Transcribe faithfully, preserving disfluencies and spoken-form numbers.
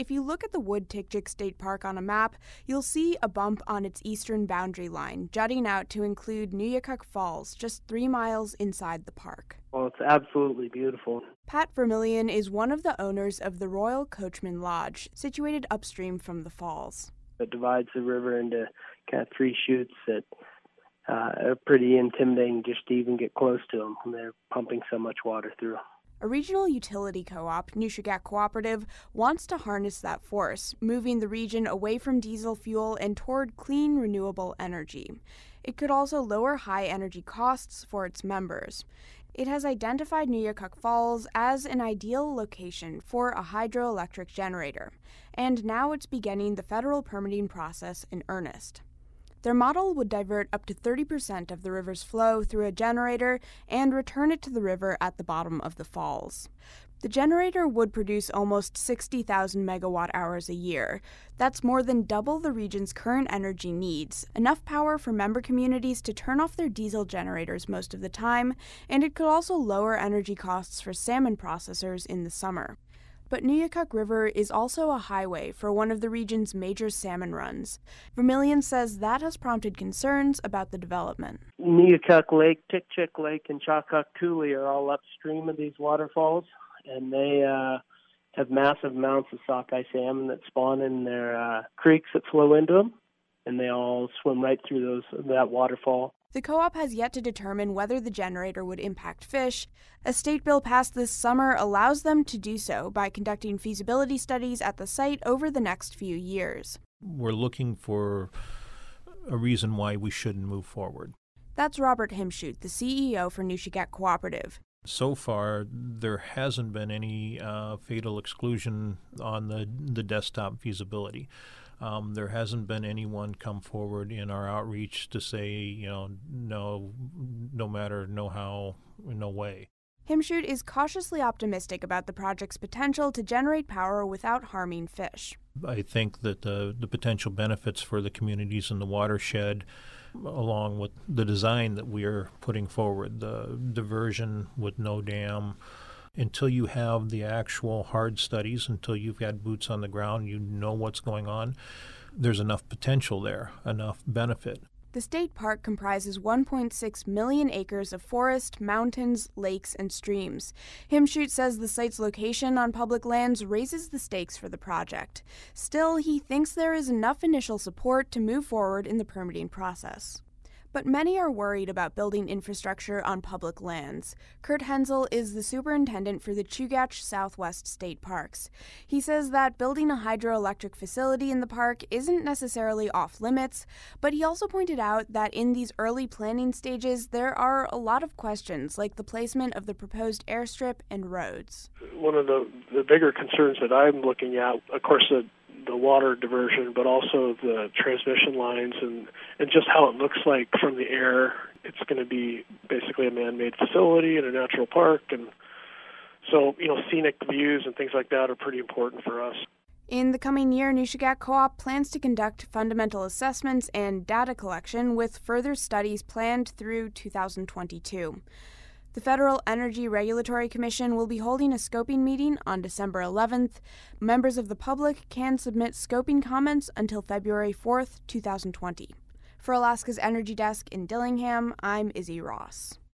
If you look at the Wood-Tikchik State Park on a map, you'll see a bump on its eastern boundary line, jutting out to include Nuyahkuk Falls, just three miles inside the park. Well, it's absolutely beautiful. Pat Vermillion is one of the owners of the Royal Coachman Lodge, situated upstream from the falls. It divides the river into kind of three chutes that uh, are pretty intimidating just to even get close to them when they're pumping so much water through. A regional utility co-op, Nushagak Cooperative, wants to harness that force, moving the region away from diesel fuel and toward clean, renewable energy. It could also lower high energy costs for its members. It has identified Nuyahkuk Falls as an ideal location for a hydroelectric generator, and now it's beginning the federal permitting process in earnest. Their model would divert up to thirty percent of the river's flow through a generator and return it to the river at the bottom of the falls. The generator would produce almost sixty thousand megawatt hours a year. That's more than double the region's current energy needs, enough power for member communities to turn off their diesel generators most of the time, and it could also lower energy costs for salmon processors in the summer. But Nuyahkuk River is also a highway for one of the region's major salmon runs. Vermillion says that has prompted concerns about the development. Nuyahkuk Lake, Tikchik Lake, and Chakuk Coulee are all upstream of these waterfalls, and they uh, have massive amounts of sockeye salmon that spawn in their uh, creeks that flow into them, and they all swim right through those that waterfall. The co-op has yet to determine whether the generator would impact fish. A state bill passed this summer allows them to do so by conducting feasibility studies at the site over the next few years. We're looking for a reason why we shouldn't move forward. That's Robert Himshute, the C E O for Nushagak Cooperative. So far, there hasn't been any uh, fatal exclusion on the, the desktop feasibility. Um, there hasn't been anyone come forward in our outreach to say, you know, no, no matter, no how, no way. Himshute is cautiously optimistic about the project's potential to generate power without harming fish. I think that the, the potential benefits for the communities in the watershed, along with the design that we are putting forward, the diversion with no dam, until you have the actual hard studies, until you've had boots on the ground, you know what's going on, there's enough potential there, enough benefit. The state park comprises one point six million acres of forest, mountains, lakes, and streams. Himshute says the site's location on public lands raises the stakes for the project. Still, he thinks there is enough initial support to move forward in the permitting process. But many are worried about building infrastructure on public lands. Kurt Hensel is the superintendent for the Chugach Southwest State Parks. He says that building a hydroelectric facility in the park isn't necessarily off limits, but he also pointed out that in these early planning stages, there are a lot of questions, like the placement of the proposed airstrip and roads. One of the, the bigger concerns that I'm looking at, of course, the the water diversion, but also the transmission lines and, and just how it looks like from the air. It's going to be basically a man-made facility in a natural park. And so, you know, scenic views and things like that are pretty important for us. In the coming year, Nushagak Co-op plans to conduct fundamental assessments and data collection with further studies planned through two thousand twenty-two. The Federal Energy Regulatory Commission will be holding a scoping meeting on December eleventh. Members of the public can submit scoping comments until February fourth, two thousand twenty. For Alaska's Energy Desk in Dillingham, I'm Izzy Ross.